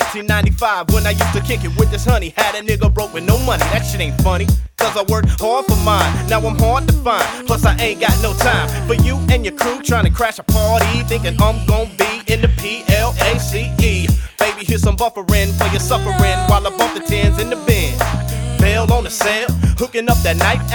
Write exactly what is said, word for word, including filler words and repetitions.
nineteen ninety-five when I used to kick it with this honey. Had a nigga broke with no money, that shit ain't funny. Cause I worked hard for mine, now I'm hard to find. Plus I ain't got no time for you and your crew trying to crash a party, thinking I'm gon' be in the P L A C E. Baby, here's some buffering for your suffering while I bump the tens in the bin. Bail on the cell, hooking up that night